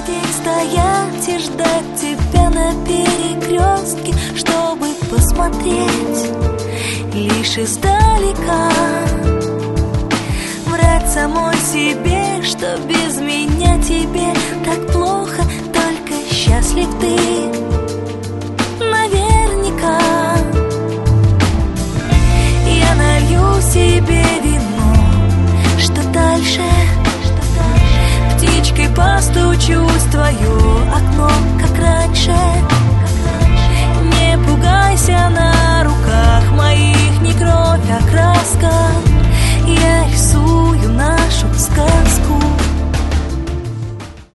день стоять и ждать тебя на перекрестке, чтобы посмотреть лишь издалека. Врать самой себе, что без меня тебе так плохо, только счастлив ты наверняка. Я налью себе вино, что дальше? Птичкой постучусь в твою